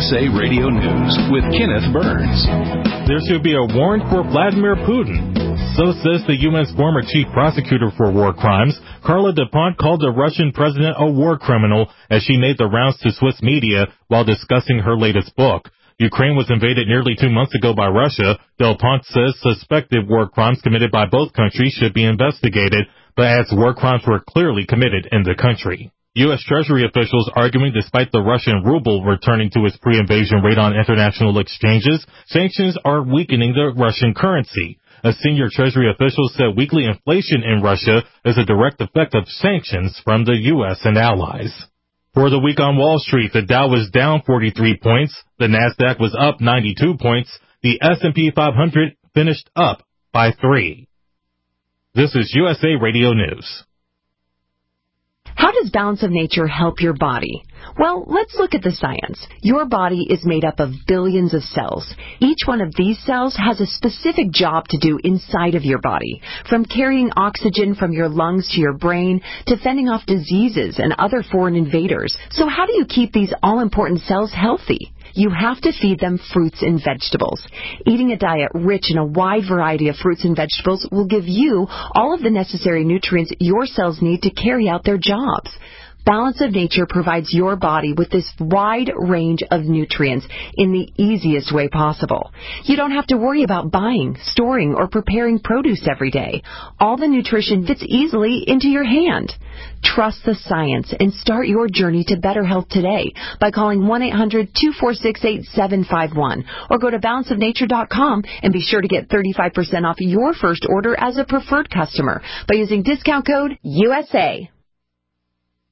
USA Radio News with Kenneth Burns. There should be a warrant for Vladimir Putin. So says the U.S. former chief prosecutor for war crimes. Carla DuPont called the Russian president a war criminal as she made the rounds to Swiss media while discussing her latest book. Ukraine was invaded nearly 2 months ago by Russia. DuPont says suspected war crimes committed by both countries should be investigated, but adds war crimes were clearly committed in the country. U.S. Treasury officials arguing despite the Russian ruble returning to its pre-invasion rate on international exchanges, sanctions are weakening the Russian currency. A senior Treasury official said weekly inflation in Russia is a direct effect of sanctions from the U.S. and allies. For the week on Wall Street, the Dow was down 43 points, the Nasdaq was up 92 points, the S&P 500 finished up by 3. This is USA Radio News. How does Balance of Nature help your body? Well, let's look at the science. Your body is made up of billions of cells. Each one of these cells has a specific job to do inside of your body, from carrying oxygen from your lungs to your brain to fending off diseases and other foreign invaders. So how do you keep these all-important cells healthy? You have to feed them fruits and vegetables. Eating a diet rich in a wide variety of fruits and vegetables will give you all of the necessary nutrients your cells need to carry out their jobs. Balance of Nature provides your body with this wide range of nutrients in the easiest way possible. You don't have to worry about buying, storing, or preparing produce every day. All the nutrition fits easily into your hand. Trust the science and start your journey to better health today by calling 1-800-246-8751 or go to balanceofnature.com and be sure to get 35% off your first order as a preferred customer by using discount code USA.